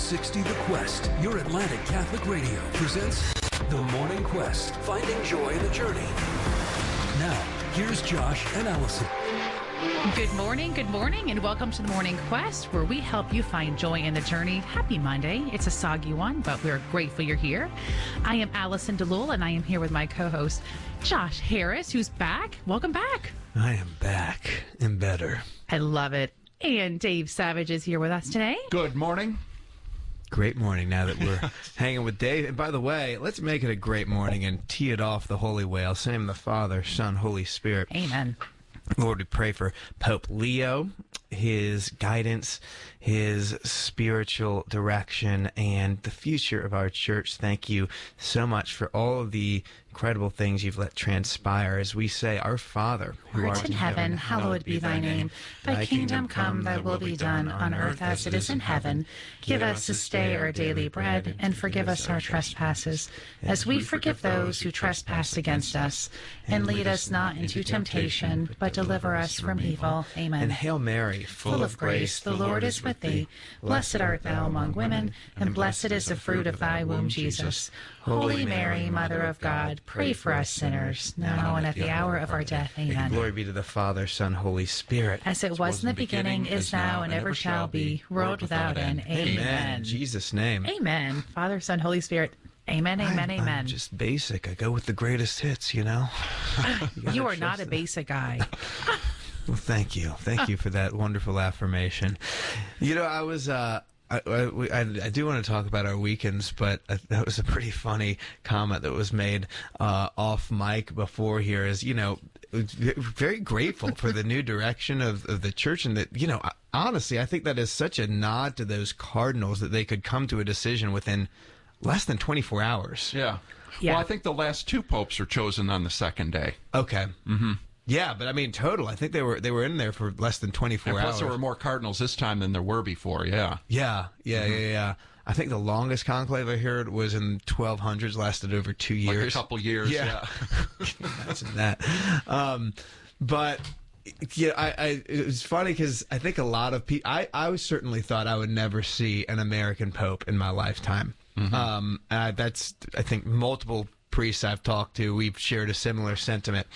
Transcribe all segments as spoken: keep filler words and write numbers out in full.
sixty The Quest, your Atlantic Catholic Radio, presents The Morning Quest, finding joy in the journey. Now, here's Josh and Allison. Good morning, good morning, and welcome to The Morning Quest, where we help you find joy in the journey. Happy Monday. It's a soggy one, but we're grateful you're here. I am Allison DeLull, and I am here with my co-host, Josh Harris, who's back. Welcome back. I am back and better. I love it. And Dave Savage is here with us today. Good morning. Great morning now that we're hanging with Dave. And by the way, let's make it a great morning and tee it off the holy way. I'll say in the Father, Son, Holy Spirit. Amen. Lord, we pray for Pope Leo, his guidance, his spiritual direction, and the future of our church. Thank you so much for all of the incredible things you've let transpire as we say, Our Father, who art in heaven, hallowed be thy name. Thy kingdom come, thy will be done, on earth as it is in heaven. Give us this day our daily bread, and forgive us our trespasses, as we forgive those who trespass against us. And lead us not into temptation, but deliver us from evil. Amen. And Hail Mary, full of grace, the Lord is with thee. Blessed art thou among women, and blessed is the fruit of thy womb, Jesus. Holy Mary, Mother of God, pray for us sinners, now and at the hour of our death. Amen. Glory be to the Father, Son, Holy Spirit. As it was in the beginning, is now, and ever shall be, world without end. Amen. In Jesus' name. Amen. Father, Son, Holy Spirit. Amen, amen, I'm, amen. I'm just basic. I go with the greatest hits, you know? You, you are not a basic guy. Well, thank you. Thank you for that wonderful affirmation. You know, I was... uh I, I, I do want to talk about our weekends, but that was a pretty funny comment that was made uh, off mic before here. Is, you know, very grateful for the new direction of, of the church, and that, you know, honestly, I think that is such a nod to those Cardinals that they could come to a decision within less than twenty-four hours. Yeah. Yeah. Well, I think the last two popes are chosen on the second day. Okay. Mm-hmm. Yeah, but I mean, total. I think they were they were in there for less than twenty-four and plus hours. There were more cardinals this time than there were before. Yeah. Yeah, yeah, Mm-hmm. yeah, yeah. I think the longest conclave I heard was in twelve hundreds, lasted over two years. Like a couple years. Yeah. yeah. Can you imagine that? Um, but yeah, I, I it was funny because I think a lot of people. I I certainly thought I would never see an American pope in my lifetime. Mm-hmm. Um, uh, that's I think multiple priests I've talked to, we've shared a similar sentiment.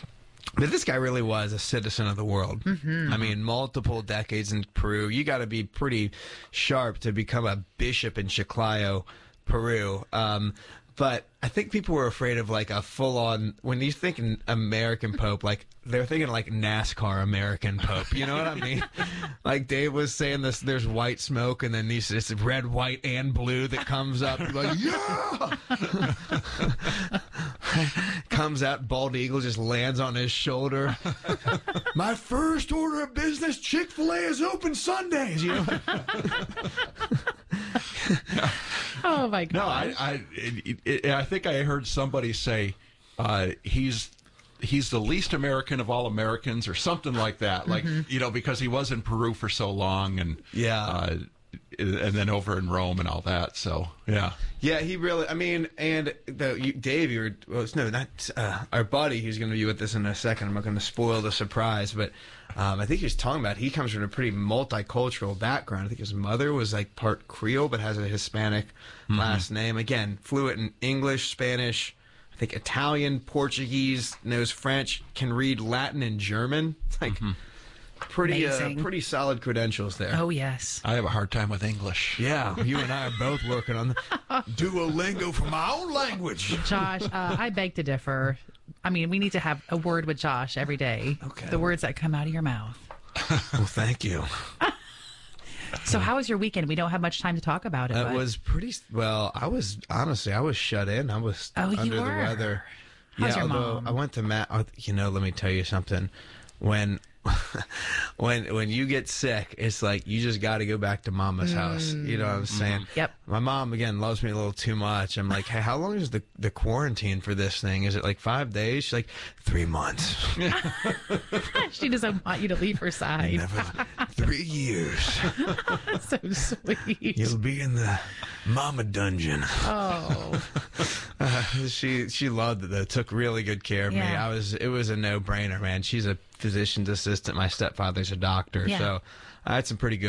But this guy really was a citizen of the world. Mm-hmm. I mean, multiple decades in Peru. You got to be pretty sharp to become a bishop in Chiclayo, Peru. Um, but I think people were afraid of like a full-on, when you think an American Pope, like they're thinking like NASCAR American Pope. You know what I mean? Like Dave was saying this, there's white smoke and then these, it's red, white, and blue that comes up. Like, yeah! Comes out, bald eagle just lands on his shoulder. My first order of business, Chick-fil-A is open Sundays, you know? Oh my God! No, I, I, it, it, I think I heard somebody say uh, he's he's the least American of all Americans, or something like that. Like mm-hmm. you know, because he was in Peru for so long, and yeah, uh, and then over in Rome and all that. So yeah, yeah, he really. I mean, and the you, Dave, you were well, no, not uh, our buddy who's going to be with us in a second. I'm not going to spoil the surprise, but. Um, I think he was talking about he comes from a pretty multicultural background. I think his mother was like part Creole but has a Hispanic mm-hmm. last name. Again, fluent in English, Spanish, I think Italian, Portuguese, knows French, can read Latin and German. It's like mm-hmm. pretty uh, pretty solid credentials there. Oh, yes. I have a hard time with English. Yeah, you and I are both working on the Duolingo for my own language. Josh, uh, I beg to differ. I mean, we need to have a word with Josh every day. Okay. The words that come out of your mouth. Well, thank you. So how was your weekend? We don't have much time to talk about it. It but... was pretty, well, I was, honestly, I was shut in. I was oh, under you the were? weather. How's yeah, your although mom? I went to Matt, you know, let me tell you something. When... when when you get sick, it's like you just got to go back to mama's mm. house. You know what I'm saying? Mm. Yep. My mom, again, loves me a little too much. I'm like, hey, how long is the, the quarantine for this thing? Is it like five days? She's like, three months. She doesn't want you to leave her side. Never, three years. So sweet. You'll be in the mama dungeon. Oh. Uh, she she loved it though. Took really good care of yeah. me. I was it was a no brainer, man. She's a physician's assistant. My stepfather's a doctor, yeah. so I had some pretty good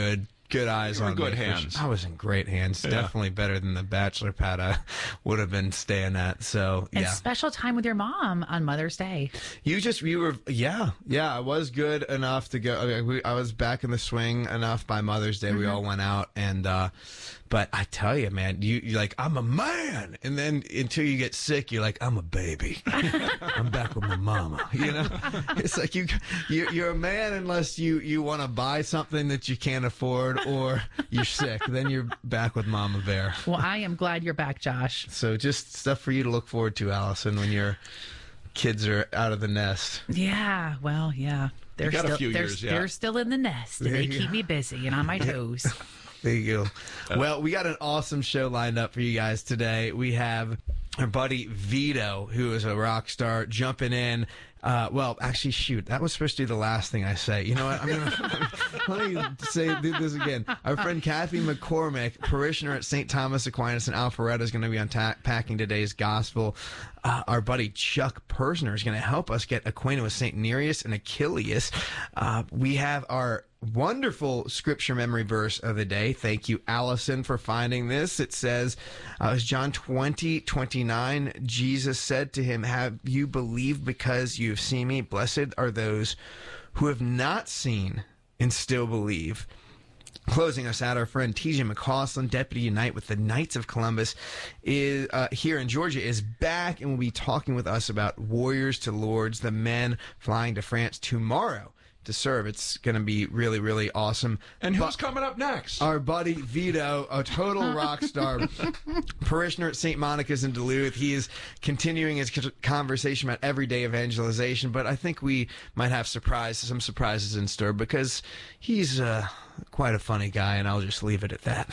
good eyes You were on in good me. hands. I was in great hands. Yeah. Definitely better than the bachelor pad I would have been staying at. So And yeah, special time with your mom on Mother's Day. you just you were yeah yeah. I was good enough to go. I, mean, we, I was back in the swing enough by Mother's Day. Mm-hmm. We all went out and. uh But I tell you, man, you you're like I'm a man, and then until you get sick, you're like I'm a baby. I'm back with my mama. You know, it's like you you're, you're a man unless you you want to buy something that you can't afford or you're sick. Then you're back with Mama Bear. Well, I am glad you're back, Josh. So just stuff for you to look forward to, Allison, when your kids are out of the nest. Yeah, well, yeah. They're got a still few they're, years, yeah. they're still in the nest, and they Yeah. keep me busy and on my toes. There you go. Well, we got an awesome show lined up for you guys today. We have our buddy Vito, who is a rock star, jumping in. Uh, well, actually, shoot, that was supposed to be the last thing I say. You know what? I'm gonna let me say do this again. Our friend Kathy McCormick, parishioner at Saint Thomas Aquinas in Alpharetta, is going to be unpacking today's gospel. Uh, our buddy Chuck Persner is going to help us get acquainted with Saint Nereus and Achilles. Uh, we have our wonderful scripture memory verse of the day. Thank you, Allison, for finding this. It says, uh, it's John twenty, twenty-nine. Jesus said to him, have you believed because you have seen me? Blessed are those who have not seen and still believe. Closing us out, our friend T J McCausland, Deputy Unite with the Knights of Columbus, is uh, here in Georgia, is back and will be talking with us about Warriors to Lords, the men flying to France tomorrow to serve. It's going to be really, really awesome. And who's But coming up next? our buddy Vito, a total rock star, parishioner at Saint Monica's in Duluth. He is continuing his conversation about everyday evangelization, but I think we might have surprise, some surprises in store because he's uh, quite a funny guy, and I'll just leave it at that.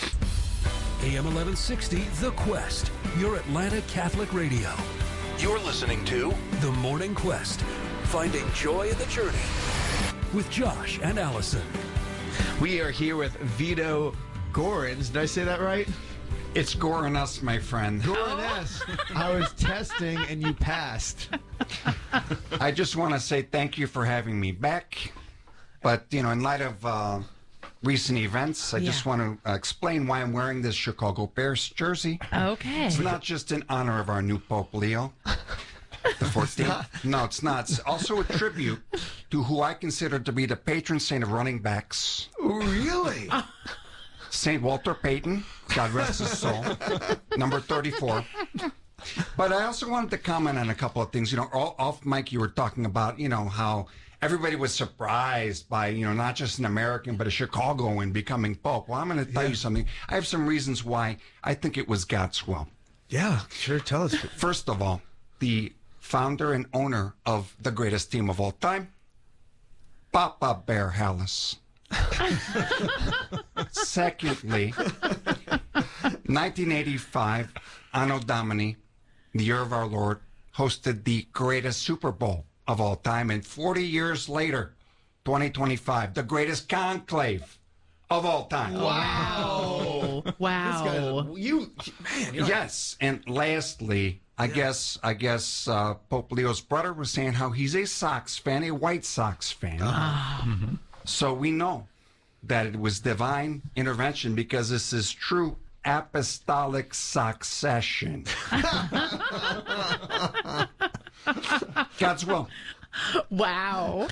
A M eleven sixty, The Quest, your Atlanta Catholic radio. You're listening to The Morning Quest, finding joy in the journey with Josh and Allison. We are here with Vito Gorins. Did I say that right? It's Gorinus, my friend. Gorins. I was testing and you passed. I just want to say thank you for having me back. But, you know, in light of uh, recent events, I just Yeah. want to uh, explain why I'm wearing this Chicago Bears jersey. Okay. It's not just in honor of our new Pope Leo, the fourteenth. No, it's not. It's also a tribute to who I consider to be the patron saint of running backs, Really? Saint Walter Payton, God rest his soul, number thirty-four. But I also wanted to comment on a couple of things. You know, all, off mic, you were talking about, you know, how everybody was surprised by, you know, not just an American, but a Chicagoan becoming Pope. Well, I'm going to tell you something. I have some reasons why I think it was God's will. Yeah, sure. Tell us. First of all, the founder and owner of the greatest team of all time, Papa Bear Hallis. Secondly, nineteen eighty-five, Anno Domini, the year of our Lord, hosted the greatest Super Bowl of all time. And forty years later, twenty twenty-five, the greatest conclave of all time. Wow. Wow. You, man, you're Yes, and lastly, I guess I guess uh, Pope Leo's brother was saying how he's a Sox fan, a White Sox fan. Mm-hmm. So we know that it was divine intervention because this is true apostolic succession. God's will. Wow.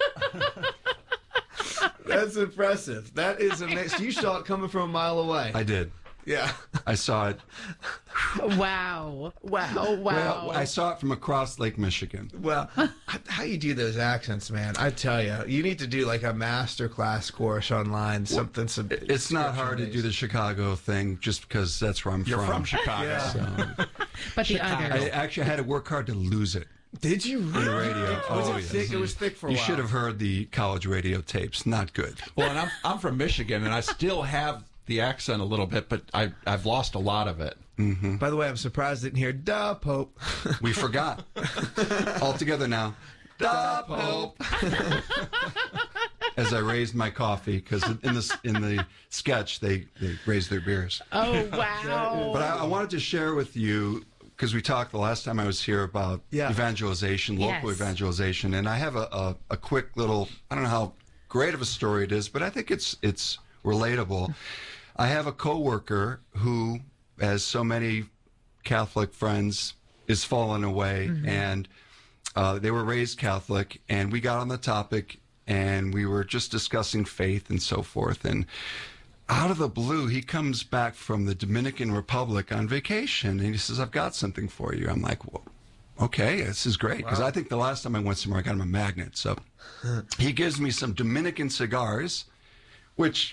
That's impressive. That is amazing. You saw it coming from a mile away. I did. Yeah. I saw it. Wow. Wow. Wow. Well, I saw it from across Lake Michigan. Well, how you do those accents, man? I tell you, you need to do like a master class course online. Something. Some. It's not hard to do the Chicago thing just because that's where I'm You're from. from Chicago. Yeah. So, but the I others. actually had to work hard to lose it. Did you really? The radio. Was Oh, it yes. thick? It was thick for a You while. should have heard the college radio tapes. Not good. Well, and I'm I'm from Michigan, and I still have the accent a little bit, but I I've lost a lot of it. By the way, I'm surprised I didn't hear "Duh, Pope." We forgot. All together now. Duh, Pope. As I raised my coffee, because in the in the sketch they they raised their beers. Oh, wow. But I, I wanted to share with you, because we talked the last time I was here about Yeah. evangelization, local Yes. evangelization, and I have a, a, a quick little, I don't know how great of a story it is, but I think it's it's relatable. I have a coworker who, as so many Catholic friends, is fallen away, mm-hmm. and uh, they were raised Catholic, and we got on the topic, and we were just discussing faith and so forth, and out of the blue, he comes back from the Dominican Republic on vacation, and he says, I've got something for you. I'm like, well, okay, this is great, because wow. I think the last time I went somewhere, I got him a magnet. So he gives me some Dominican cigars, which,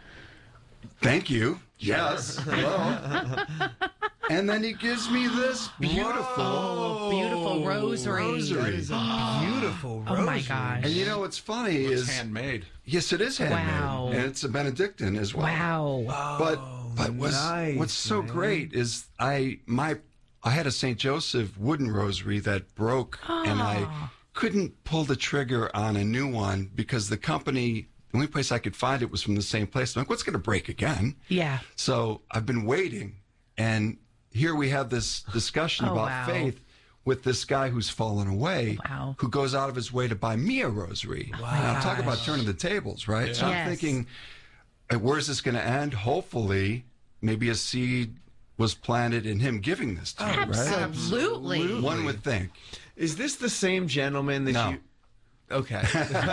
thank you. Yes. Hello. And then he gives me this beautiful, oh, beautiful rosary. Rosary. Beautiful rosary. Oh my gosh! And you know what's funny it's is handmade. Yes, it is handmade, wow. and it's a Benedictine as well. Wow! Oh, but but what's nice, what's so man. great is I my I had a Saint Joseph wooden rosary that broke, oh. and I couldn't pull the trigger on a new one because the company. The only place I could find it was from the same place. I'm like, what's going to break again? Yeah. So I've been waiting, and here we have this discussion oh, about wow. faith with this guy who's fallen away, wow. who goes out of his way to buy me a rosary. Wow. Now, talk about turning the tables, right? Yeah. So I'm yes. thinking, where's this going to end? Hopefully, maybe a seed was planted in him giving this to me, right? Absolutely. One would think. Is this the same gentleman that No. you... Okay.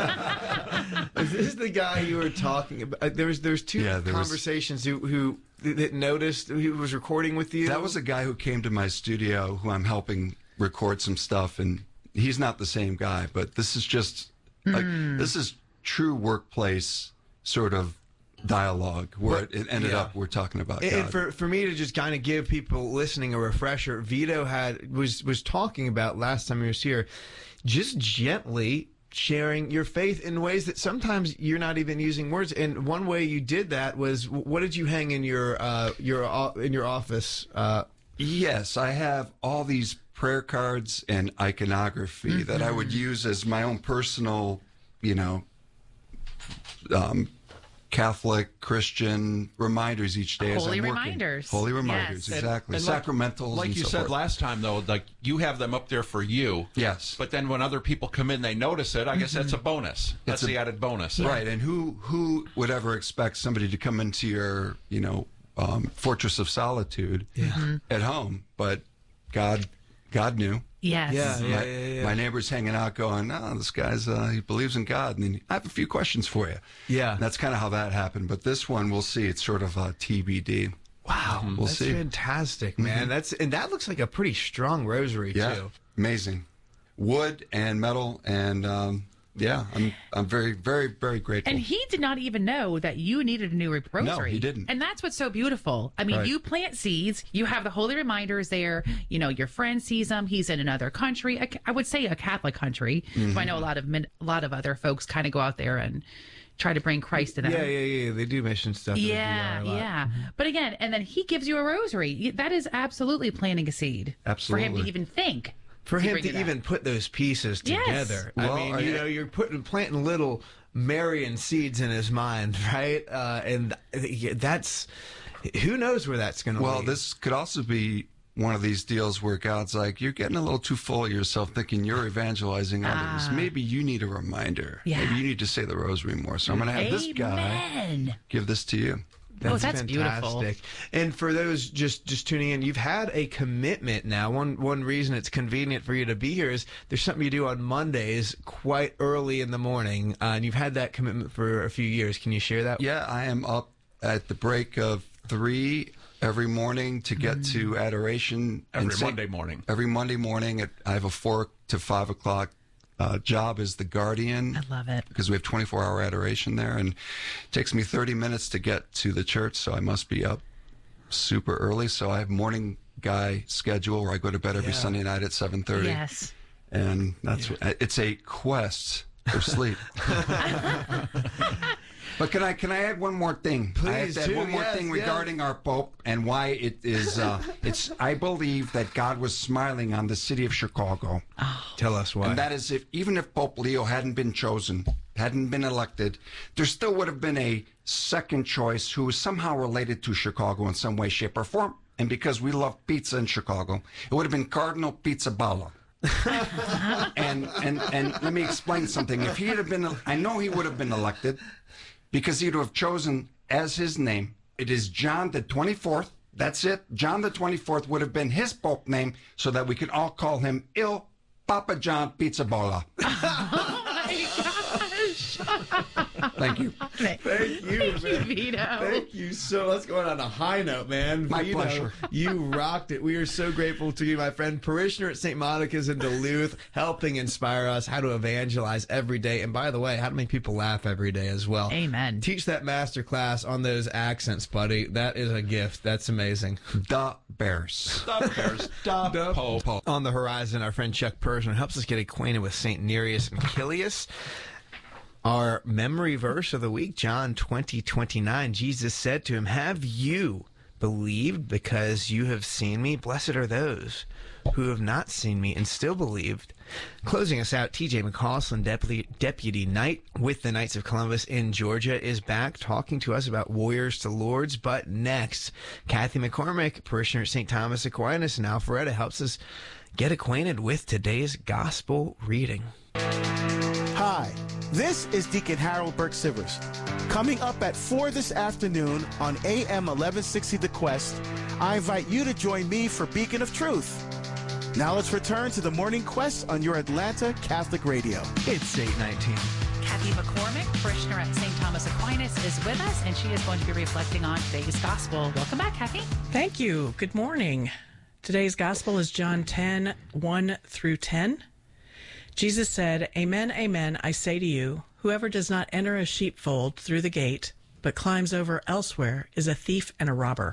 Is this the guy you were talking about? There was there's two Yeah, there was- conversations who who that noticed who was recording with you. That was a guy who came to my studio who I'm helping record some stuff, and he's not the same guy, but this is just like this is true workplace sort of dialogue where it, it ended yeah. up we're talking about And, God. and for for me to just kind of give people listening a refresher, Vito had was was talking about last time he was here, just gently sharing your faith in ways that sometimes you're not even using words. And one way you did that was, what did you hang in your uh, your o- in your office? Uh, Yes, I have all these prayer cards and iconography mm-hmm. that I would use as my own personal, you know, um, Catholic, Christian reminders each day. Holy as I'm reminders. Working. Holy reminders, Yes. exactly. And like- Sacramentals. Like and you so said forth. last time, though, like you have them up there for you. Yes. But then when other people come in, they notice it. I guess that's a bonus. That's a- the added bonus. Right, and who who would ever expect somebody to come into your, you know, um, fortress of solitude at home? But God, God knew. Yes. Yeah, yeah, my, yeah, yeah. my neighbor's hanging out going, oh, this guy's, uh, he believes in God. And then, I have a few questions for you. Yeah. And that's kind of how that happened. But this one, we'll see. It's sort of uh, T B D. wow, We'll that's see. fantastic, man. That's and that looks like a pretty strong rosary Yeah, too. amazing. Wood and metal. And, um, yeah, I'm I'm very, very, very grateful. And he did not even know that you needed a new rosary. No, he didn't. And that's what's so beautiful. I mean, Right. you plant seeds, you have the holy reminders there. You know, your friend sees them. He's in another country. a- I would say a Catholic country. Mm-hmm. So I know a lot of min- a lot of other folks kind of go out there and try to bring Christ to them. Yeah, yeah, yeah. They do mission stuff. in the Yeah, V R a lot. yeah. But again, and then he gives you a rosary. That is absolutely planting a seed. For him Absolutely. to even think. For him bring to it up. even put those pieces Yes. together. Well, I mean, you I- know, you're putting planting little Marian seeds in his mind, right? Uh, and th- that's who knows where that's going to Well, lead. this could also be one of these deals where God's like, you're getting a little too full of yourself thinking you're evangelizing others. Maybe you need a reminder. Yeah. Maybe you need to say the rosary more. So I'm going to have this guy Amen. give this to you. Oh, that's beautiful. And for those just just tuning in, you've had a commitment now. One one reason it's convenient for you to be here is there's something you do on Mondays quite early in the morning, uh, and you've had that commitment for a few years. Can you share that? Yeah, I am up at the break of three every morning to get to adoration. Every and Saint- Monday morning. Every Monday morning. At, I have a four to five o'clock uh, job as the guardian. I love it. Because we have twenty-four hour adoration there, and it takes me thirty minutes to get to the church, so I must be up super early. So I have morning guy schedule where I go to bed every Yeah. Sunday night at seven thirty. Yes. And that's what, it's a quest for sleep. But can I can I add one more thing? I have Please to add do, one more yes, thing yes. regarding our Pope and why it is. Uh, it's I believe that God was smiling on the city of Chicago. Tell us why. And that is if even if Pope Leo hadn't been chosen, hadn't been elected, there still would have been a second choice who was somehow related to Chicago in some way, shape, or form. And because we love pizza in Chicago, it would have been Cardinal Pizzaballa. and and and let me explain something. If he had been, I know he would have been elected because he'd have chosen as his name. It is John the twenty-fourth. That's it. John the twenty-fourth would have been his Pope name so that we could all call him Il Papa John Pizza Bola. Oh, my gosh. Thank you. Thank you, Thank man. you, Vito. Thank you so. Let's go on a high note, man. My Vito, pleasure. You rocked it. We are so grateful to you, my friend, parishioner at Saint Monica's in Duluth, helping inspire us how to evangelize every day. And by the way, how to make people laugh every day as well. Amen. Teach that master class on those accents, buddy. That is a gift. That's amazing. The Bears. The Bears. The The Pope. On the horizon, our friend Chuck Persian helps us get acquainted with Saint Nereus and Achilles. Our memory verse of the week, John twenty twenty-nine. Jesus said to him, "Have you believed because you have seen me? Blessed are those who have not seen me and still believed." Closing us out, T J McCausland, Deputy, Deputy Knight with the Knights of Columbus in Georgia, is back talking to us about Warriors to Lords. But next, Kathy McCormick, parishioner at Saint Thomas Aquinas in Alpharetta, helps us get acquainted with today's gospel reading. Hi, this is Deacon Harold Burke-Sivers. Coming up at four this afternoon on A M eleven sixty The Quest, I invite you to join me for Beacon of Truth. Now let's return to the Morning Quest on your Atlanta Catholic Radio. It's eight nineteen. Kathy McCormick, parishioner at Saint Thomas Aquinas, is with us, and she is going to be reflecting on today's gospel. Welcome back, Kathy. Thank you. Good morning. Today's gospel is John ten, one through ten. Jesus said, "Amen, amen, I say to you, whoever does not enter a sheepfold through the gate, but climbs over elsewhere, is a thief and a robber.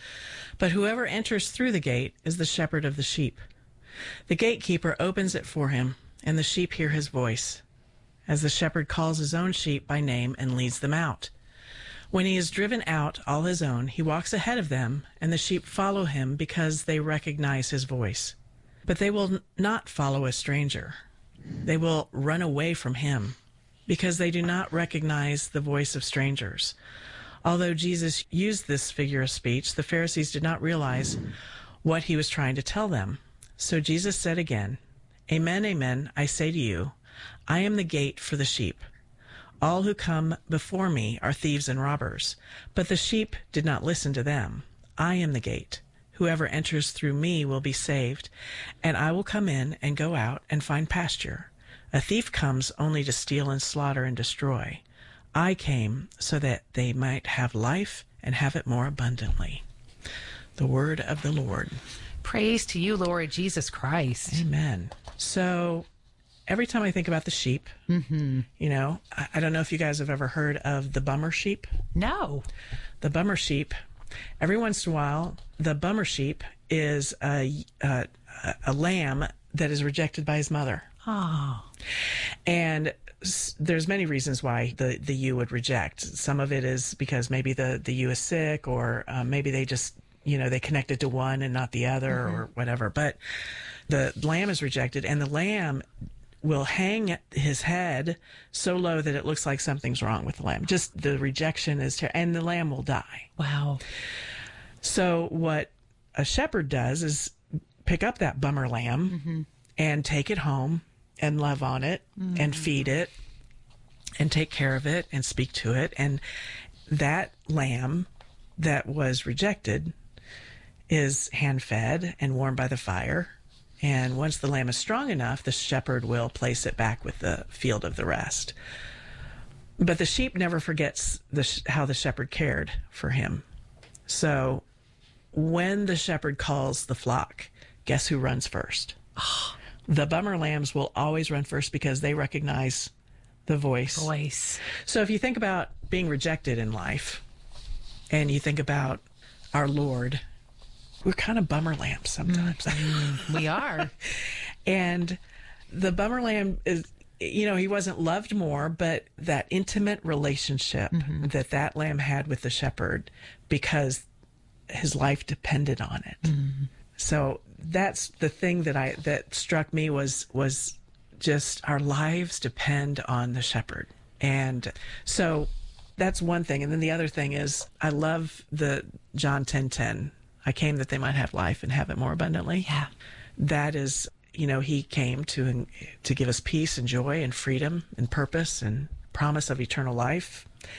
But whoever enters through the gate is the shepherd of the sheep. The gatekeeper opens it for him, and the sheep hear his voice, as the shepherd calls his own sheep by name and leads them out. When he has driven out all his own, he walks ahead of them, and the sheep follow him because they recognize his voice. But they will n- not follow a stranger. They will run away from him because they do not recognize the voice of strangers." Although Jesus used this figure of speech, the Pharisees did not realize what he was trying to tell them. So Jesus said again, "Amen, amen, I say to you, I am the gate for the sheep. All who come before me are thieves and robbers, but the sheep did not listen to them. I am the gate. Whoever enters through me will be saved, and I will come in and go out and find pasture. A thief comes only to steal and slaughter and destroy. I came so that they might have life and have it more abundantly." The word of the Lord. Praise to you, Lord Jesus Christ. Amen. So every time I think about the sheep, mm-hmm. you know, I, I don't know if you guys have ever heard of the bummer sheep. No. The bummer sheep, every once in a while, the bummer sheep is a, a, a lamb that is rejected by his mother. Oh. And s- there's many reasons why the, the ewe would reject. Some of it is because maybe the, the ewe is sick, or uh, maybe they just, you know, they connected to one and not the other, mm-hmm. or whatever. But the lamb is rejected, and the lamb will hang his head so low that it looks like something's wrong with the lamb. Just the rejection is ter- and the lamb will die. Wow. So what a shepherd does is pick up that bummer lamb mm-hmm. and take it home and love on it mm-hmm. and feed it and take care of it and speak to it. And that lamb that was rejected is hand-fed and warmed by the fire. And once the lamb is strong enough, the shepherd will place it back with the field of the rest. But the sheep never forgets the sh- how the shepherd cared for him. So when the shepherd calls the flock, guess who runs first? Oh. The bummer lambs will always run first because they recognize the voice. Voice. So if you think about being rejected in life, and you think about our Lord, we're kind of bummer lambs sometimes. Mm, we are. And the bummer lamb is, you know, he wasn't loved more, but that intimate relationship mm-hmm. that that lamb had with the shepherd, because his life depended on it. Mm-hmm. So that's the thing that I that struck me was was just our lives depend on the shepherd. And so that's one thing. And then the other thing is I love the John ten ten. I came that they might have life and have it more abundantly. Yeah. That is, you know, he came to to give us peace and joy and freedom and purpose and promise of eternal life.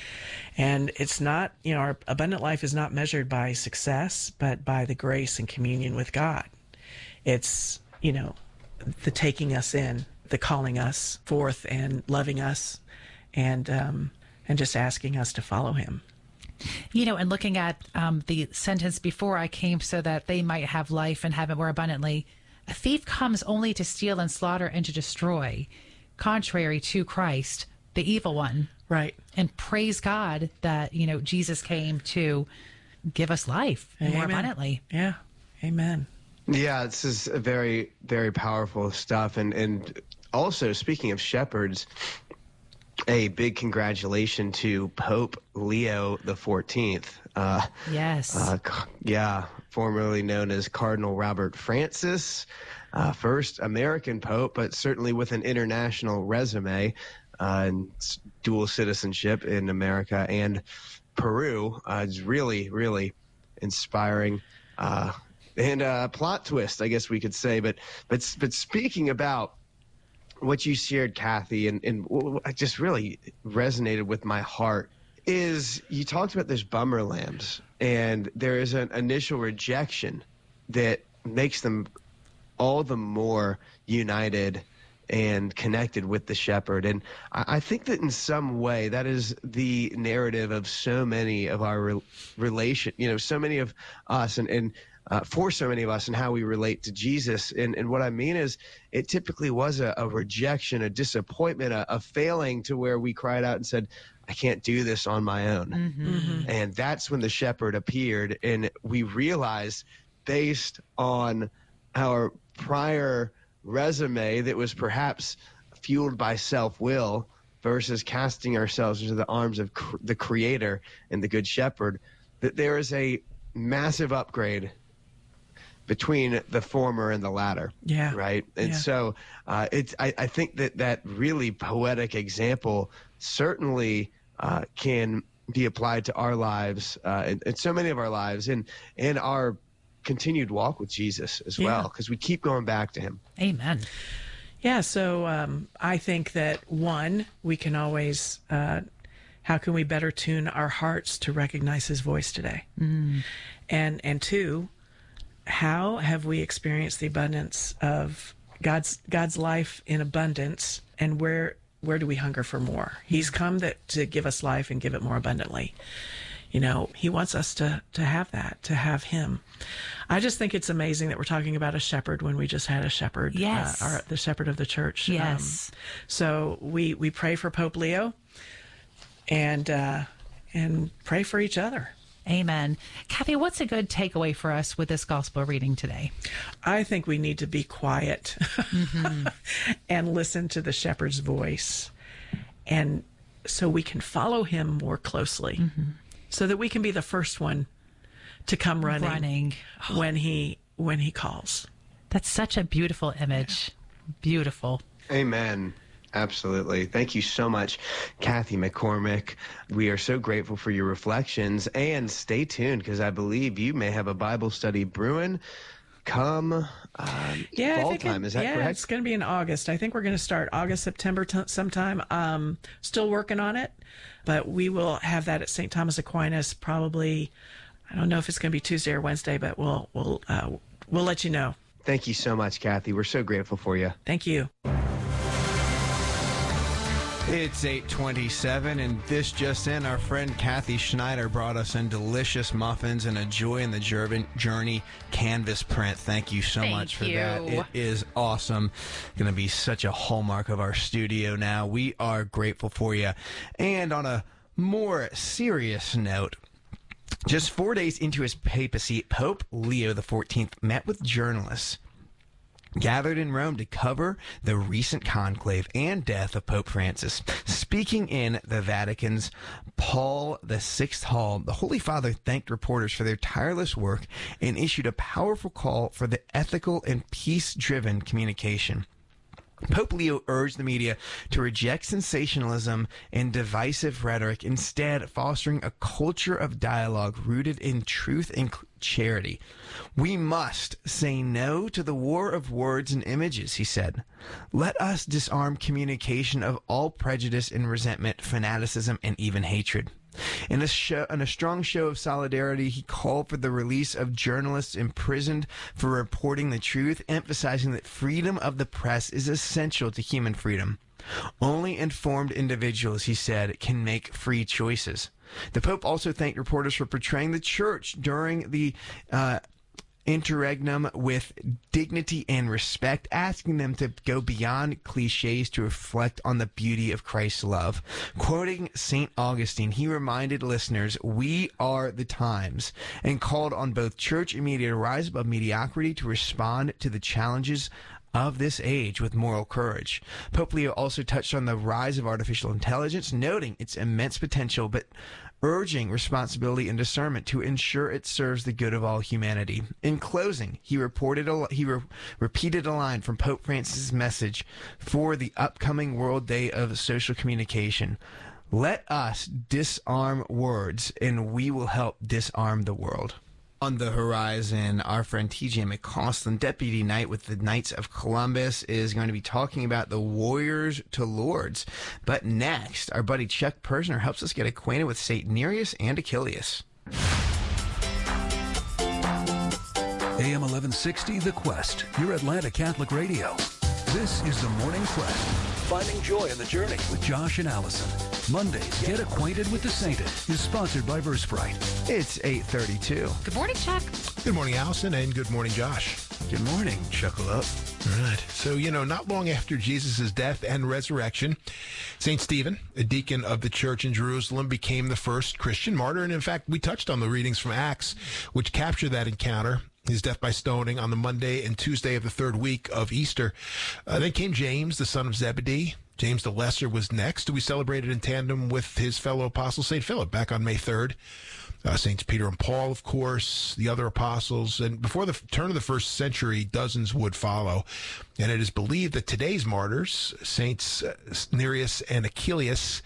And it's not, you know, our abundant life is not measured by success, but by the grace and communion with God. It's, you know, the taking us in, the calling us forth and loving us, and um, and just asking us to follow him. You know, and looking at um, the sentence before, I came so that they might have life and have it more abundantly. A thief comes only to steal and slaughter and to destroy, contrary to Christ, the evil one. Right. And praise God that, you know, Jesus came to give us life Amen. more abundantly. Yeah. Amen. Yeah, this is a very, very powerful stuff. And, and also, speaking of shepherds, a big congratulations to Pope Leo the fourteenth. Uh, yes. Uh, yeah, formerly known as Cardinal Robert Francis, uh, first American Pope, but certainly with an international resume. Uh, and dual citizenship in America and Peru. Uh, it's really, really inspiring. Uh, and a plot twist, I guess we could say. But but but speaking about what you shared, Kathy, and, and what just really resonated with my heart is you talked about those bummer lambs, and there is an initial rejection that makes them all the more united and connected with the shepherd. And I think that in some way that is the narrative of so many of our re- relation, you know, so many of us and, and uh, for so many of us and how we relate to Jesus. And, and what I mean is it typically was a, a rejection, a disappointment, a, a failing to where we cried out and said, I can't do this on my own. Mm-hmm. Mm-hmm. And that's when the shepherd appeared, and we realized based on our prior resume that was perhaps fueled by self-will versus casting ourselves into the arms of cr- the Creator and the Good Shepherd, that there is a massive upgrade between the former and the latter. Yeah. Right. And yeah. so uh, it's, I, I think that that really poetic example certainly uh, can be applied to our lives uh, and, and so many of our lives and, and our continued walk with Jesus as yeah. well, because we keep going back to him. Amen. Yeah, so um, I think that, one, we can always, uh, how can we better tune our hearts to recognize his voice today? Mm. And and two, how have we experienced the abundance of God's God's life in abundance, and where where do we hunger for more? He's come that to give us life and give it more abundantly. You know, he wants us to to have that, to have him. I just think it's amazing that we're talking about a shepherd when we just had a shepherd. Yes. Uh, our, the shepherd of the church. Yes. Um, so we, we pray for Pope Leo and, uh, and pray for each other. Amen. Kathy, what's a good takeaway for us with this gospel reading today? I think we need to be quiet mm-hmm. and listen to the shepherd's voice, and so we can follow him more closely. Mm-hmm. So that we can be the first one to come running, running. when he when he calls. That's such a beautiful image. Yeah. Beautiful. Amen. Absolutely. Thank you so much, Kathy McCormick. We are so grateful for your reflections, and stay tuned because I believe you may have a Bible study brewing come um, yeah, fall I think time. it, Is that yeah, correct? It's going to be in August. I think we're going to start August, September t- sometime. Um, still working on it, but we will have that at Saint Thomas Aquinas probably. I don't know if it's going to be Tuesday or Wednesday, but we'll we'll uh, we'll let you know. Thank you so much, Kathy. We're so grateful for you. Thank you. It's eight twenty-seven, and this just in, our friend Kathy Schneider brought us in delicious muffins and a Joy in the Journey canvas print. Thank you so Thank much for you. that. It is awesome. Going to be such a hallmark of our studio now. We are grateful for you. And on a more serious note, just four days into his papacy, Pope Leo the fourteenth met with journalists gathered in Rome to cover the recent conclave and death of Pope Francis. Speaking in the Vatican's Paul the Sixth Hall, the Holy Father thanked reporters for their tireless work and issued a powerful call for the ethical and peace-driven communication. Pope Leo urged the media to reject sensationalism and divisive rhetoric, instead fostering a culture of dialogue rooted in truth and charity. We must say no to the war of words and images, he said. Let us disarm communication of all prejudice and resentment, fanaticism, and even hatred. In a, show, in a strong show of solidarity, he called for the release of journalists imprisoned for reporting the truth, emphasizing that freedom of the press is essential to human freedom. Only informed individuals, he said, can make free choices. The Pope also thanked reporters for portraying the church during the uh, interregnum with dignity and respect, asking them to go beyond cliches to reflect on the beauty of Christ's love. Quoting Saint Augustine, he reminded listeners, "We are the times," and called on both church and media to rise above mediocrity to respond to the challenges of this age with moral courage. Pope Leo also touched on the rise of artificial intelligence, noting its immense potential, but urging responsibility and discernment to ensure it serves the good of all humanity. In closing, he reported a, he re, repeated a line from Pope Francis' message for the upcoming World Day of Social Communication. Let us disarm words, and we will help disarm the world. On the horizon, our friend T J McCausland, Deputy Knight with the Knights of Columbus, is going to be talking about the Warriors to Lords. But next, our buddy Chuck Persner helps us get acquainted with Saint Nereus and Achilles. A M eleven sixty, The Quest, your Atlanta Catholic Radio. This is the Morning Quest. Finding joy in the journey with Josh and Allison. Mondays, Get Acquainted with the Sainted is sponsored by Versprite. It's eight thirty-two. Good morning, Chuck. Good morning, Allison, and good morning, Josh. Good morning. Chuckle up. All right. So, you know, not long after Jesus' death and resurrection, Saint Stephen, a deacon of the church in Jerusalem, became the first Christian martyr. And in fact, we touched on the readings from Acts, which capture that encounter. His death by stoning on the Monday and Tuesday of the third week of Easter. Uh, then came James, the son of Zebedee. James the Lesser was next. We celebrated in tandem with his fellow apostle, Saint Philip, back on May third. Uh, Saints Peter and Paul, of course, the other apostles. And before the turn of the first century, dozens would follow. And it is believed that today's martyrs, Saints uh, Nereus and Achilles,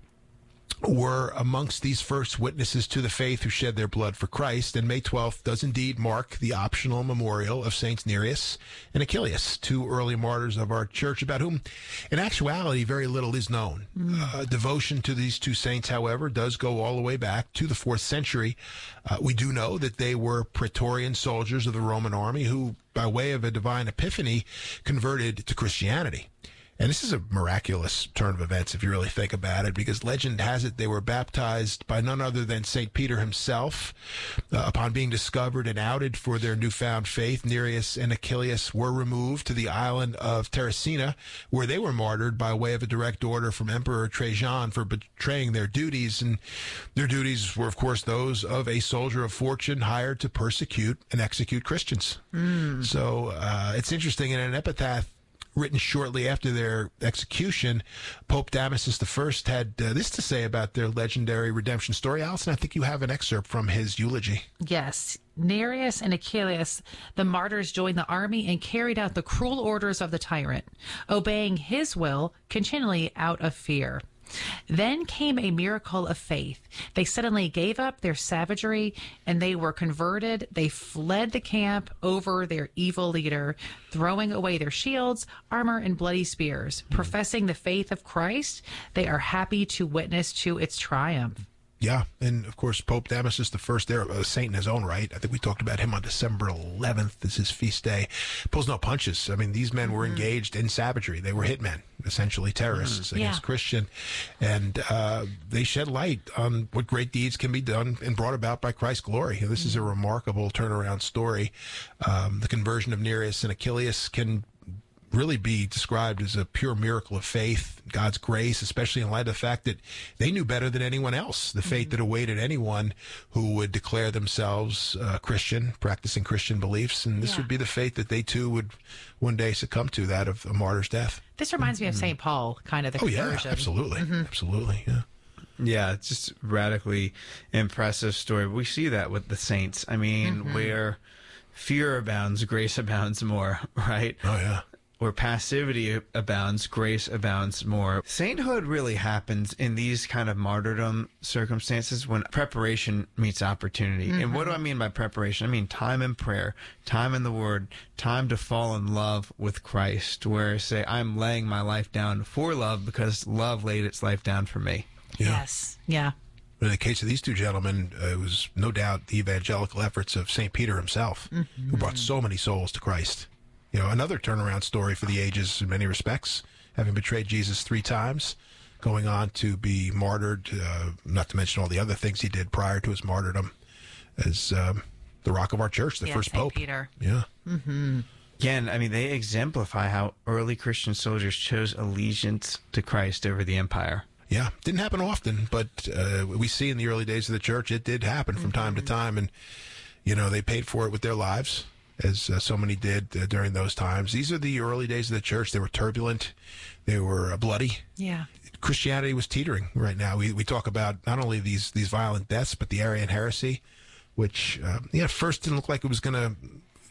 were amongst these first witnesses to the faith who shed their blood for Christ. And May twelfth does indeed mark the optional memorial of Saints Nereus and Achilles, two early martyrs of our church, about whom, in actuality, very little is known. Mm. Uh, devotion to these two saints, however, does go all the way back to the fourth century. Uh, we do know that they were Praetorian soldiers of the Roman army who, by way of a divine epiphany, converted to Christianity. And this is a miraculous turn of events, if you really think about it, because legend has it they were baptized by none other than Saint Peter himself. Uh, upon being discovered and outed for their newfound faith, Nereus and Achilles were removed to the island of Terracina, where they were martyred by way of a direct order from Emperor Trajan for betraying their duties. And their duties were, of course, those of a soldier of fortune hired to persecute and execute Christians. Mm. So uh, it's interesting, in an epitaph written shortly after their execution, Pope Damasus the First had uh, this to say about their legendary redemption story. Allison, I think you have an excerpt from his eulogy. Yes. Nereus and Achilles, the martyrs, joined the army and carried out the cruel orders of the tyrant, obeying his will continually out of fear. Then came a miracle of faith. They suddenly gave up their savagery and they were converted. They fled the camp over their evil leader, throwing away their shields, armor, and bloody spears. Professing the faith of Christ, they are happy to witness to its triumph. Yeah, and of course, Pope Damasus the First, there, a saint in his own right. I think we talked about him on December eleventh as his feast day. Pulls no punches. I mean, these men were engaged in savagery. They were hitmen, essentially terrorists mm, against yeah. Christian, and uh, they shed light on what great deeds can be done and brought about by Christ's glory. This mm. is a remarkable turnaround story. Um, the conversion of Nereus and Achilles can really be described as a pure miracle of faith, God's grace, especially in light of the fact that they knew better than anyone else the fate mm-hmm. that awaited anyone who would declare themselves uh, Christian, practicing Christian beliefs. And this yeah. would be the fate that they too would one day succumb to, that of a martyr's death. This reminds mm-hmm. me of Saint Paul, kind of the oh, conversion. Yeah, absolutely. Mm-hmm. Absolutely, yeah. Yeah, it's just a radically impressive story. We see that with the saints. I mean, mm-hmm. where fear abounds, grace abounds more, right? Oh, yeah. where passivity abounds, grace abounds more. Sainthood really happens in these kind of martyrdom circumstances when preparation meets opportunity. Mm-hmm. And what do I mean by preparation? I mean time in prayer, time in the Word, time to fall in love with Christ, where, say, I'm laying my life down for love because love laid its life down for me. Yeah. Yes. Yeah. In the case of these two gentlemen, uh, it was no doubt the evangelical efforts of Saint Peter himself, mm-hmm. who brought so many souls to Christ. You know, another turnaround story for the ages in many respects, having betrayed Jesus three times, going on to be martyred, uh, not to mention all the other things he did prior to his martyrdom, as um, the rock of our church, the yeah, first Saint pope. Peter. Yeah. Mm-hmm. Again, I mean, they exemplify how early Christian soldiers chose allegiance to Christ over the empire. Yeah, didn't happen often, but uh, we see in the early days of the church, it did happen from time to time. And, you know, they paid for it with their lives, as uh, so many did uh, during those times. These are the early days of the church. They were turbulent. They were uh, bloody. Yeah. Christianity was teetering right now. We we talk about not only these, these violent deaths, but the Arian heresy, which, uh, yeah, at first didn't look like it was going to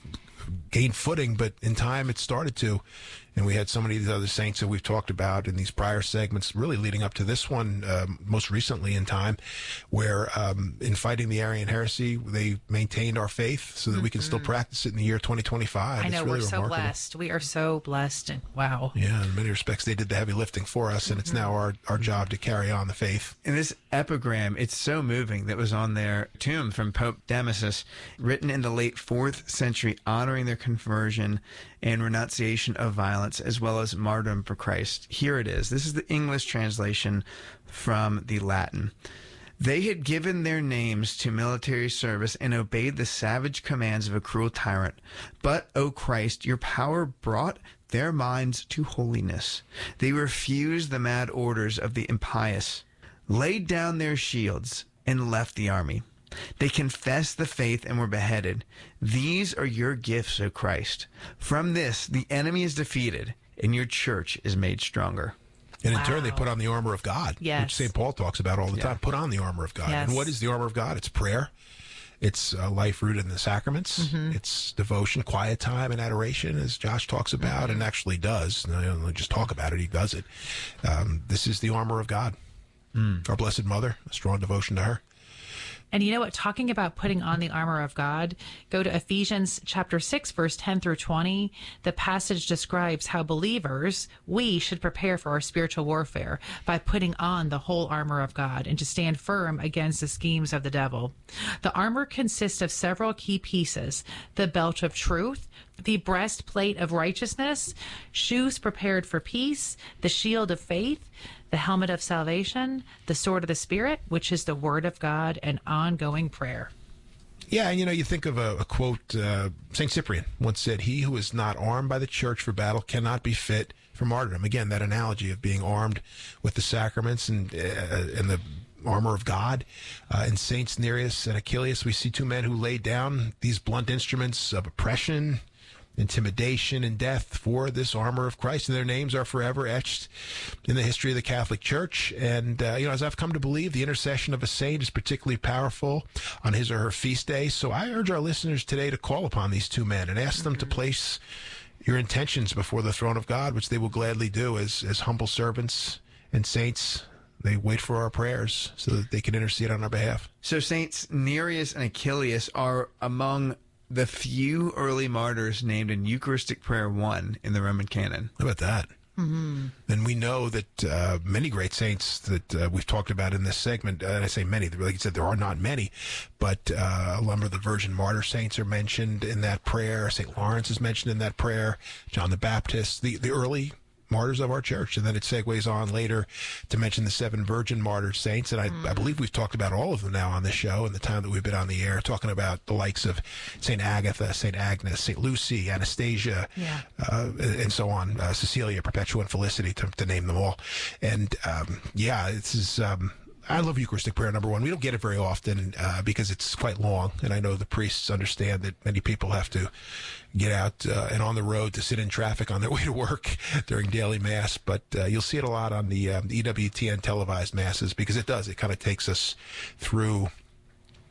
gain footing, but in time it started to. And we had so many of these other saints that we've talked about in these prior segments, really leading up to this one, um, most recently in time, where um, in fighting the Arian heresy, they maintained our faith so that mm-hmm. we can still practice it in the year twenty twenty-five. I know, it's really we're so remarkable. blessed. We are so blessed. And wow. Yeah, in many respects, they did the heavy lifting for us, and mm-hmm. it's now our, our job to carry on the faith. And this epigram, it's so moving, that was on their tomb from Pope Damasus, written in the late fourth century, honoring their conversion and renunciation of violence, as well as martyrdom for Christ. Here it is. This is the English translation from the Latin. They had given their names to military service and obeyed the savage commands of a cruel tyrant. But, O Christ, your power brought their minds to holiness. They refused the mad orders of the impious, laid down their shields, and left the army. They confessed the faith and were beheaded. These are your gifts, O Christ. From this, the enemy is defeated, and your church is made stronger. And in wow. turn, they put on the armor of God, yes. which Saint Paul talks about all the yeah. time. Put on the armor of God. Yes. And what is the armor of God? It's prayer. It's uh, life rooted in the sacraments. Mm-hmm. It's devotion, quiet time, and adoration, as Josh talks about mm-hmm. and actually does. I don't just talk about it, he does it. Um, this is the armor of God. Mm. Our Blessed Mother, a strong devotion to her. And you know what? Talking about putting on the armor of God, go to Ephesians chapter six, verse ten through twenty. The passage describes how believers, we should prepare for our spiritual warfare by putting on the whole armor of God and to stand firm against the schemes of the devil. The armor consists of several key pieces: the belt of truth, the breastplate of righteousness, shoes prepared for peace, the shield of faith, the helmet of salvation, the sword of the Spirit, which is the word of God, and ongoing prayer. Yeah, and you know, you think of a, a quote, uh, Saint Cyprian once said, "He who is not armed by the church for battle cannot be fit for martyrdom." Again, that analogy of being armed with the sacraments and, uh, and the armor of God. Uh, in Saints Nereus and Achilles, we see two men who laid down these blunt instruments of oppression, intimidation, and death for this armor of Christ, and their names are forever etched in the history of the Catholic Church. And uh, you know, as I've come to believe, the intercession of a saint is particularly powerful on his or her feast day. So I urge our listeners today to call upon these two men and ask mm-hmm. them to place your intentions before the throne of God, which they will gladly do as as humble servants and saints. They wait for our prayers so that they can intercede on our behalf. So Saints Nereus and Achilles are among the few early martyrs named in Eucharistic Prayer one in the Roman canon. How about that? Mm-hmm. And we know that uh, many great saints that uh, we've talked about in this segment, uh, and I say many, like you said, there are not many, but uh, a number of the Virgin Martyr saints are mentioned in that prayer. Saint Lawrence is mentioned in that prayer. John the Baptist, the, the early martyrs of our church. And then it segues on later to mention the seven virgin martyr saints. And I, mm. I believe we've talked about all of them now on the show in the time that we've been on the air, talking about the likes of Saint Agatha, Saint Agnes, Saint Lucy, Anastasia, yeah. uh, and so on, uh, Cecilia, Perpetua, and Felicity, to, to name them all. And um, yeah, this is... Um, I love Eucharistic prayer, number one. We don't get it very often uh, because it's quite long, and I know the priests understand that many people have to get out uh, and on the road to sit in traffic on their way to work during daily Mass, but uh, you'll see it a lot on the, um, the E W T N televised Masses because it does. It kind of takes us through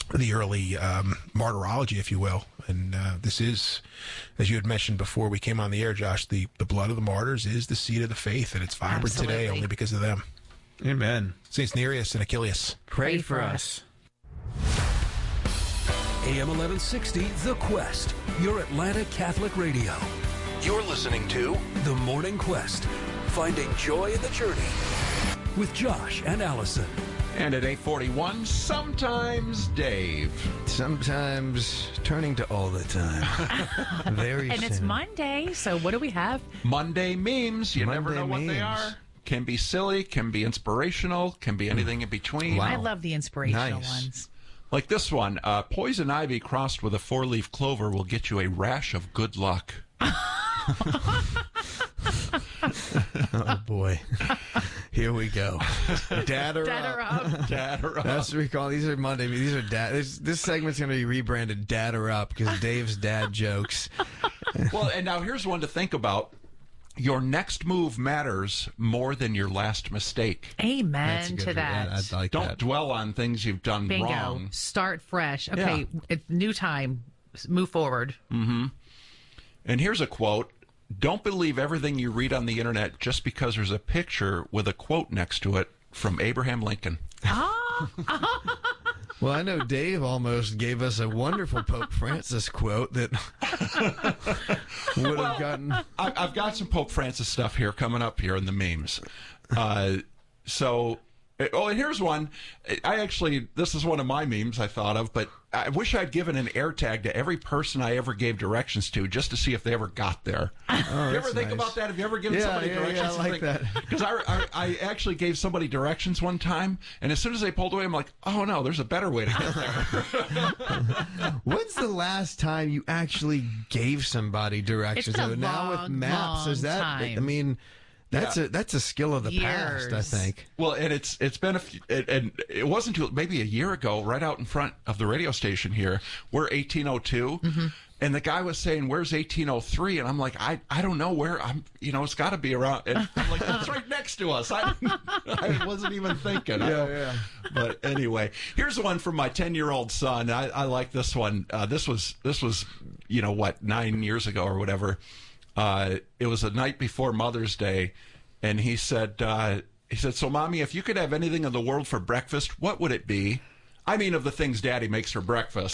the early um, martyrology, if you will. And uh, this is, as you had mentioned before we came on the air, Josh, the, the blood of the martyrs is the seed of the faith, and it's vibrant Absolutely. today only because of them. Amen. Saints Nereus and Achilles. Pray, Pray for for us. A M eleven sixty, The Quest, your Atlanta Catholic radio. You're listening to The Morning Quest, finding joy in the journey with Josh and Allison. And at eight forty-one, sometimes Dave. Sometimes turning to all the time. Very And it's soon. Monday, so what do we have? Monday memes. You never Monday know what they memes. are. Can be silly, can be inspirational, can be anything in between. Wow. I love the inspirational Nice. ones. Like this one, uh, poison ivy crossed with a four-leaf clover will get you a rash of good luck. Oh, boy. Here we go. Dad or Dad or up. up. Dad or That's what we call these are Monday. These are dad. This, this segment's going to be rebranded Dad or Up because Dave's dad jokes. Well, and now here's one to think about. Your next move matters more than your last mistake. That's a Amen good to one. that. Yeah, I like Don't that. dwell on things you've done Bingo. wrong. Start fresh. Okay, it's new time. Move forward. And here's a quote. Don't believe everything you read on the internet just because there's a picture with a quote next to it from Abraham Lincoln. Well, I know Dave almost gave us a wonderful Pope Francis quote that would have gotten. I, I've got some Pope Francis stuff here coming up here in the memes. Uh, so, oh, and here's one. I actually, this is one of my memes I thought of, but I wish I'd given an air tag to every person I ever gave directions to just to see if they ever got there. Oh, you ever that's think nice. about that? Have you ever given Yeah, somebody yeah, directions? yeah, I like that. Because I, I, I actually gave somebody directions one time, and as soon as they pulled away, I'm like, oh no, there's a better way to get there. When's the last time you actually gave somebody directions? It's been a So now with long, maps, is long that? time. I mean, that's Yeah. a that's a skill of the past, I Years. think. Well, and it's it's been a few, it, and it wasn't until maybe a year ago, right out in front of the radio station here, we're eighteen oh two, Mm-hmm. and the guy was saying, "Where's eighteen oh three?" And I'm like, "I I don't know where I'm. You know, it's got to be around." And I'm like, "It's right next to us." I I wasn't even thinking. Yeah, yeah. But anyway, here's one from my ten year old son. I, I like this one. Uh, this was this was you know what nine years ago or whatever. Uh, it was the night before Mother's Day. And he said, uh, he said, so, Mommy, if you could have anything in the world for breakfast, what would it be? I mean, of the things Daddy makes for breakfast.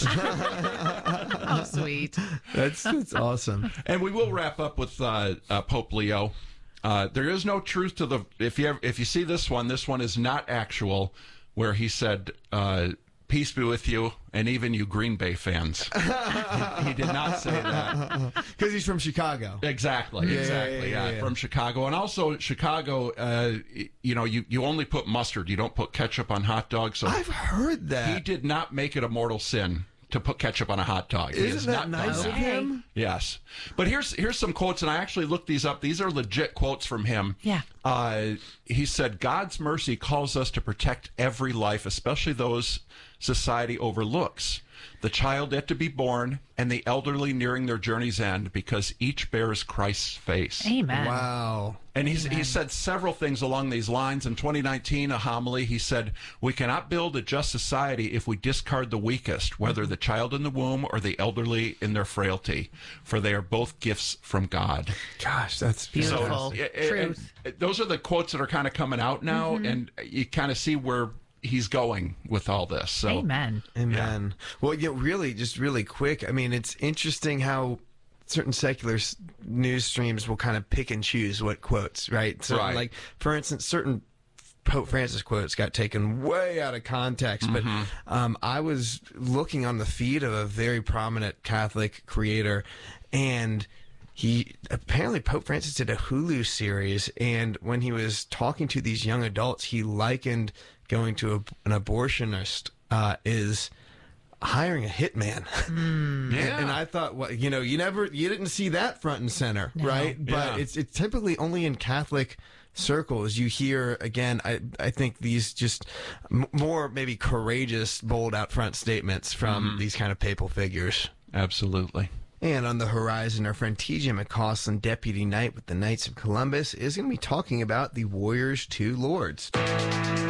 Oh, sweet. That's that's awesome. And we will wrap up with uh, uh, Pope Leo. Uh, there is no truth to the. If you ever, if you see this one, this one is not actual. Where he said, uh, "Peace be with you, and even you Green Bay fans." he, he did not say that. Because he's from Chicago. Exactly, Yeah, exactly. yeah, Yeah, yeah, yeah. from Chicago, and also Chicago. Uh, y- you know, you, you only put mustard. You don't put ketchup on hot dogs. So I've heard that. he did not make it a mortal sin to put ketchup on a hot dog. He has Isn't that not done nice that. of him? Yes, but here's here's some quotes, and I actually looked these up. These are legit quotes from him. Yeah. Uh, he said, "God's mercy calls us to protect every life, especially those society overlooks. The child yet to be born, and the elderly nearing their journey's end, because each bears Christ's face." Amen. Wow. And he's, he said several things along these lines. In twenty nineteen, a homily, he said, "We cannot build a just society if we discard the weakest, whether the child in the womb or the elderly in their frailty, for they are both gifts from God." Gosh, that's Beautiful. So, uh, Truth. and those are the quotes that are kind of coming out now, and you kind of see where he's going with all this. So, Amen. Amen. Well, yeah, really, just really quick. I mean, it's interesting how certain secular s- news streams will kind of pick and choose what quotes, right? So, Right. like, for instance, certain Pope Francis quotes got taken way out of context, but um, I was looking on the feed of a very prominent Catholic creator, and he apparently Pope Francis did a Hulu series, and when he was talking to these young adults, he likened going to a, an abortionist uh, is hiring a hitman. yeah. And I thought, well, you know, you never, you didn't see that front and center, right? But Yeah. it's it's typically only in Catholic circles you hear again. I I think these just m- more maybe courageous, bold, out front statements from these kind of papal figures. Absolutely. And on the horizon, our friend T J McCausland, Deputy Knight with the Knights of Columbus, is going to be talking about the Warriors Two Lords.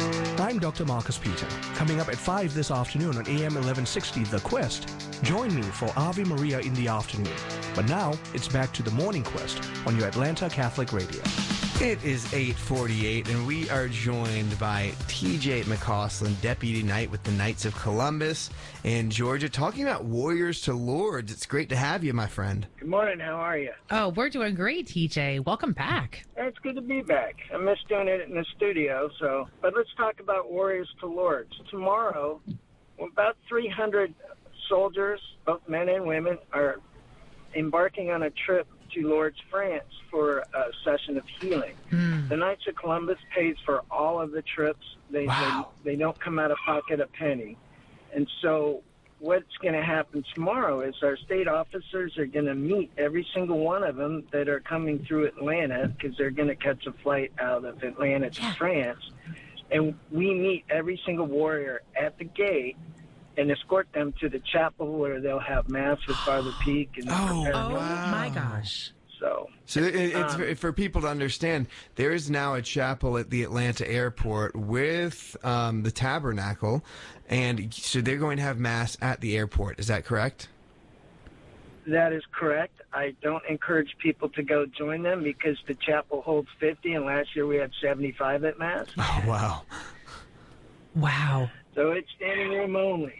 I'm Doctor Marcus Peter. Coming up at five this afternoon on A M eleven sixty, The Quest. Join me for Ave Maria in the afternoon. But now, it's back to the Morning Quest on your Atlanta Catholic Radio. It is eight forty-eight, and we are joined by T J McCausland, Deputy Knight with the Knights of Columbus in Georgia, talking about Warriors to Lords. It's great to have you, my friend. Good morning. How are you? Oh, we're doing great, T J. Welcome back. It's good to be back. I miss doing it in the studio, so. But let's talk about Warriors to Lords. Tomorrow, about three hundred soldiers, both men and women, are embarking on a trip to Lourdes, France for a session of healing. Mm. The Knights of Columbus pays for all of the trips. They, wow. they, they don't come out of pocket a penny. And so what's going to happen tomorrow is our state officers are going to meet every single one of them that are coming through Atlanta, because they're going to catch a flight out of Atlanta to yeah. France. And we meet every single warrior at the gate and escort them to the chapel where they'll have mass with Father Peak. And oh, oh wow. my gosh. So, so it, it's um, for people to understand, there is now a chapel at the Atlanta airport with um, the tabernacle, and so they're going to have mass at the airport. Is that correct? That is correct. I don't encourage people to go join them because the chapel holds fifty, and last year we had seventy-five at mass. Oh, wow. Wow. So it's standing room only.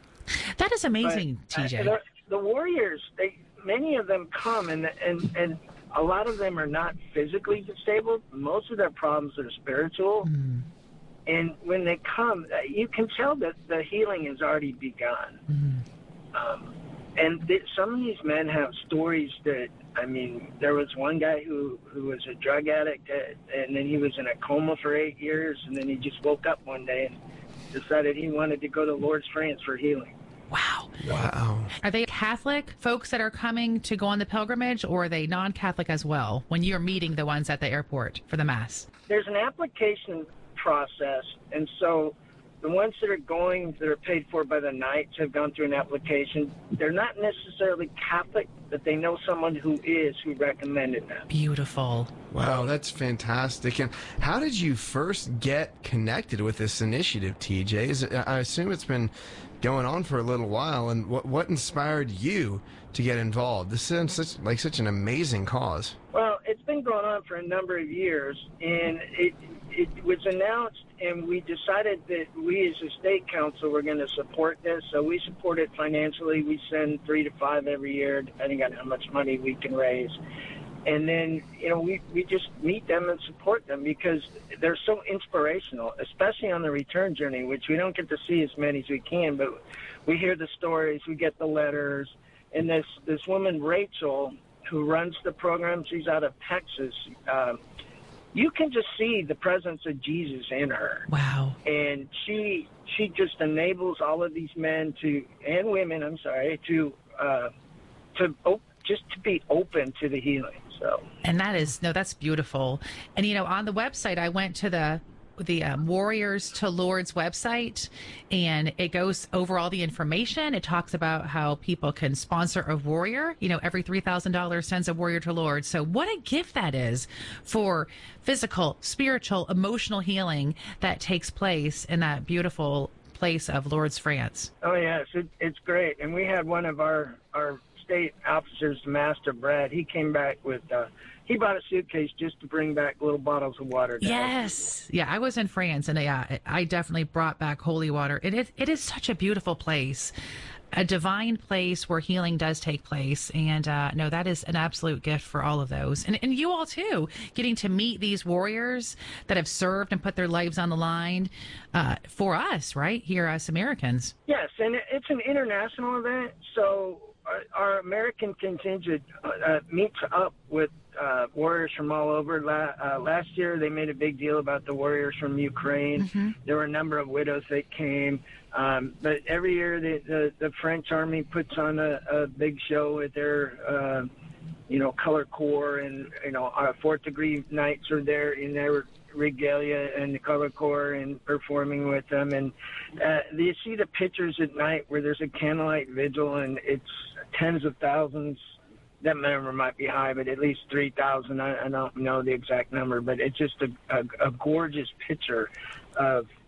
That is amazing, but, T J. Uh, the, the Warriors, they many of them come, and and and a lot of them are not physically disabled. Most of their problems are spiritual. Mm. And when they come, you can tell that the healing has already begun. Mm. Um, and th- some of these men have stories that, I mean, there was one guy who, who was a drug addict, uh, and then he was in a coma for eight years, and then he just woke up one day and decided he wanted to go to Lourdes, France for healing. Wow. Wow. Are they Catholic folks that are coming to go on the pilgrimage, or are they non-Catholic as well when you're meeting the ones at the airport for the Mass? There's an application process, and so the ones that are going, that are paid for by the Knights, have gone through an application. They're not necessarily Catholic, but they know someone who is, who recommended them. Beautiful. Wow, that's fantastic. And how did you first get connected with this initiative, T J? Is it, I assume it's been going on for a little while, and what what inspired you to get involved? This is such, like such an amazing cause. Well, it's been going on for a number of years, and it it was announced, and we decided that we as a state council were going to support this, so we support it financially. We send three to five every year, depending on how much money we can raise. And then, you know, we, we just meet them and support them because they're so inspirational, especially on the return journey, which we don't get to see as many as we can, but we hear the stories, we get the letters. And this, this woman, Rachel, who runs the program, she's out of Texas, um, you can just see the presence of Jesus in her. Wow. And she she just enables all of these men to, and women, I'm sorry, to uh, to op- just to be open to the healing. So. And that is, no, that's beautiful. And, you know, on the website, I went to the the um, Warriors to Lords website, and it goes over all the information. It talks about how people can sponsor a warrior. You know, every three thousand dollars sends a warrior to Lords. So what a gift that is for physical, spiritual, emotional healing that takes place in that beautiful place of Lourdes, France. Oh, yes, it, it's great. And we had one of our, our state officers, Master Brad, he came back with... Uh, He bought a suitcase just to bring back little bottles of water. Down. Yes. Yeah, I was in France, and yeah, I definitely brought back holy water. It is, it is such a beautiful place, a divine place where healing does take place. And uh, no, that is an absolute gift for all of those. And, and you all, too, getting to meet these warriors that have served and put their lives on the line uh, for us, right, here as Americans. Yes, and it's an international event, so our, our American contingent uh, meets up with Uh, warriors from all over. La- uh, last year, they made a big deal about the warriors from Ukraine. Mm-hmm. There were a number of widows that came. Um, but every year, the, the, the French army puts on a, a big show with their, uh, you know, color corps, and, you know, our fourth degree knights are there in their regalia and the color corps and performing with them. And uh, you see the pictures at night where there's a candlelight vigil, and it's tens of thousands. That number might be high, but at least three thousand. I, I don't know the exact number, but it's just a, a, a gorgeous picture of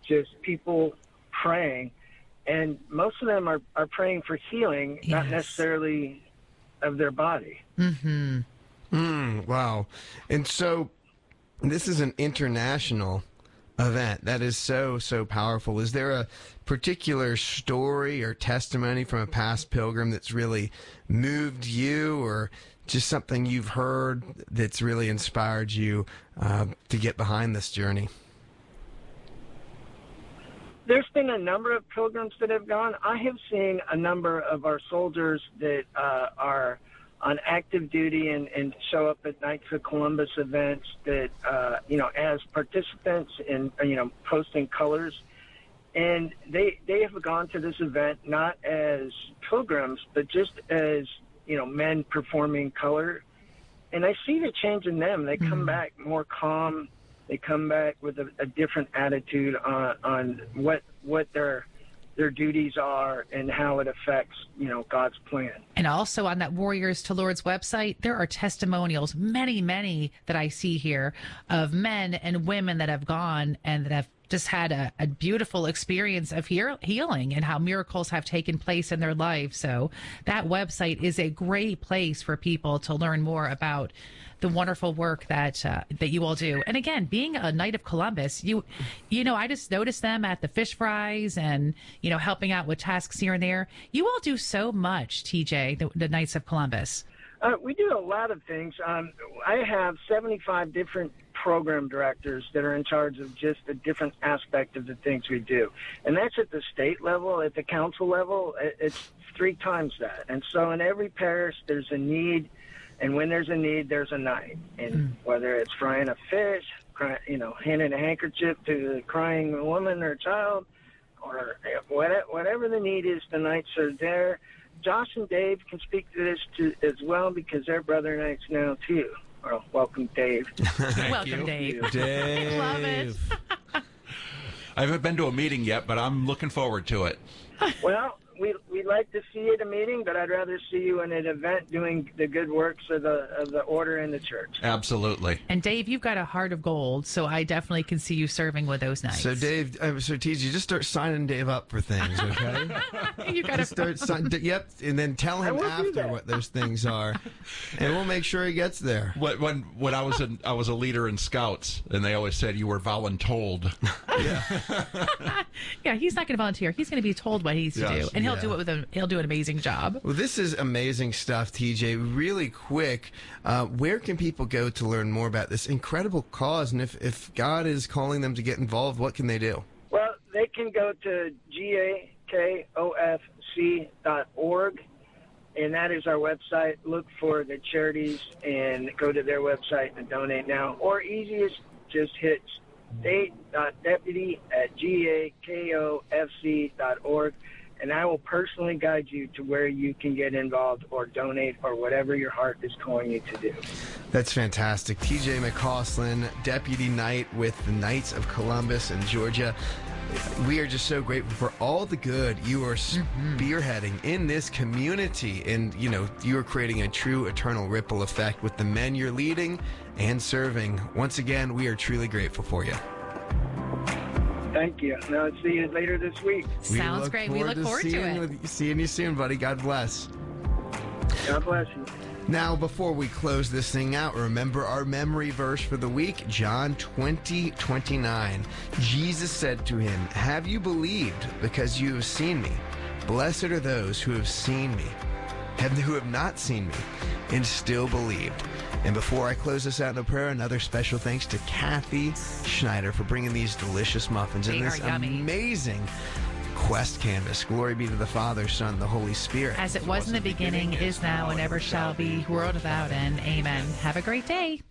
just people praying, and most of them are, are praying for healing, Yes. not necessarily of their body. Mm-hmm. Mm, wow. And so this is an international event. That is so, so powerful. Is there a particular story or testimony from a past pilgrim that's really moved you, or just something you've heard that's really inspired you uh, to get behind this journey? There's been a number of pilgrims that have gone. I have seen a number of our soldiers that uh, are on active duty and, and show up at Knights of Columbus events that, uh, you know, as participants in, you know, posting colors. And they, they have gone to this event not as pilgrims, but just as, you know, men performing color. And I see the change in them. They come back more calm. They come back with a, a different attitude on, on what what their their duties are and how it affects, you know, God's plan. And also on that Warriors to Lords website, there are testimonials, many, many that I see here, of men and women that have gone and that have just had a, a beautiful experience of heal, healing and how miracles have taken place in their life. So that website is a great place for people to learn more about the wonderful work that uh, that you all do. And again, being a Knight of Columbus, you you know, I just noticed them at the fish fries and, you know, helping out with tasks here and there. You all do so much, T J, the, the Knights of Columbus. Uh, we do a lot of things. Um, I have seventy-five different program directors that are in charge of just a different aspect of the things we do. And that's at the state level. At the council level, it's three times that. And so in every parish, there's a need. And when there's a need, there's a night. And mm. whether it's frying a fish, cry, you know, handing a handkerchief to the crying woman or child, or whatever the need is, the Knights are there. Josh and Dave can speak to this to, as well, because they're brother Knights now, too. Well, welcome, Dave. Welcome, you. Dave. Dave. Love it. I haven't been to a meeting yet, but I'm looking forward to it. Well, we we'd like to see you at a meeting, but I'd rather see you in an event doing the good works of the of the order in the church. Absolutely. And Dave, you've got a heart of gold, so I definitely can see you serving with those Knights. So Dave, uh, so T J, just start signing Dave up for things, okay? you got to start signing. Yep, and then tell him after what those things are, and we'll make sure he gets there. When when, when I was in, I was a leader in Scouts, and they always said you were voluntold. yeah, yeah. He's not going to volunteer. He's going to be told what he needs to Yes. do, and he'll Yeah. do it with a he'll do an amazing job. Well, this is amazing stuff, T J. Really quick, uh, where can people go to learn more about this incredible cause? And if, if God is calling them to get involved, what can they do? Well, they can go to G A K O F C dot org, and that is our website. Look for the charities and go to their website and donate now. Or easiest, just hit state dot deputy at G A K O F C dot org. And I will personally guide you to where you can get involved or donate or whatever your heart is calling you to do. That's fantastic. T J McCausland, Deputy Knight with the Knights of Columbus in Georgia. We are just so grateful for all the good you are spearheading in this community. And, you know, you are creating a true eternal ripple effect with the men you're leading and serving. Once again, we are truly grateful for you. Thank you. And I'll see you later this week. Sounds great. We look forward to seeing, it. with- seeing you soon, buddy. God bless. God bless you. Now, before we close this thing out, remember our memory verse for the week, John twenty twenty-nine. Jesus said to him, "Have you believed because you have seen me? Blessed are those who have seen me, have, who have not seen me, and still believed." And before I close this out in a prayer, another special thanks to Kathy Schneider for bringing these delicious muffins They and are this yummy. amazing Quest canvas. Glory be to the Father, Son, and the Holy Spirit. As it was in the beginning, is now, and ever shall be, world without end. Amen. Have a great day.